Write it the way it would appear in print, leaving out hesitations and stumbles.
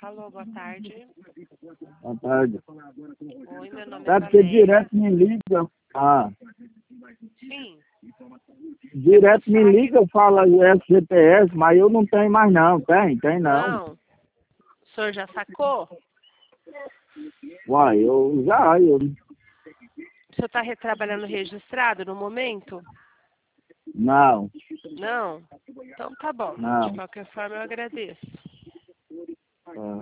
Alô, boa tarde. Boa tarde. Oi, meu nome é É porque Valéria. direto me liga. Sim. Direto me liga, fala FGTS, mas eu não tenho mais não. Tem não. Não. O senhor já sacou? Uai, eu. O senhor está trabalhando registrado no momento? Não, Não? Então tá bom. não. De qualquer forma, eu agradeço. É.